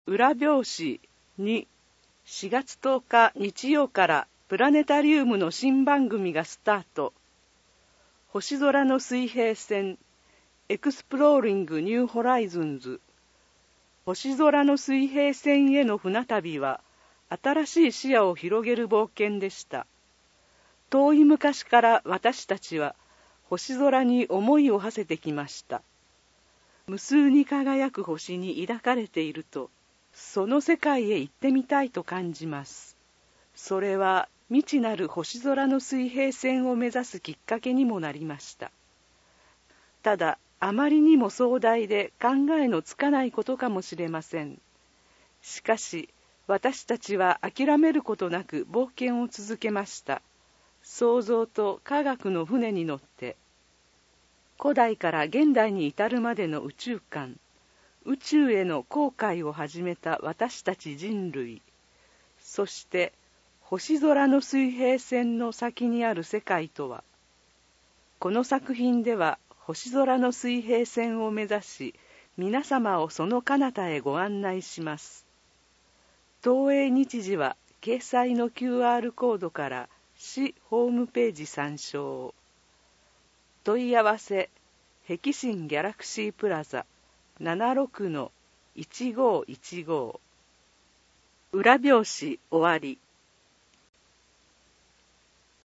裏表紙2、4月10日日曜からプラネタリウムの新番組がスタート。星空の水平線、エクスプローリング・ニュー・ホライズンズ。星空の水平線への船旅は、新しい視野を広げる冒険でした。遠い昔から私たちは、星空に思いを馳せてきました。無数に輝く星に抱かれていると、その世界へ行ってみたいと感じます。それは未知なる星空の水平線を目指すきっかけにもなりました。ただ、あまりにも壮大で考えのつかないことかもしれません。しかし、私たちは諦めることなく冒険を続けました。創造と科学の船に乗って、古代から現代に至るまでの宇宙観、宇宙への航海を始めた私たち人類、そして星空の水平線の先にある世界とは。この作品では星空の水平線を目指し、皆様をその彼方へご案内します。東映日時は掲載の QR コードから市ホームページ参照。問い合わせ、碧新ギャラクシープラザ76-1515。裏表紙終わり。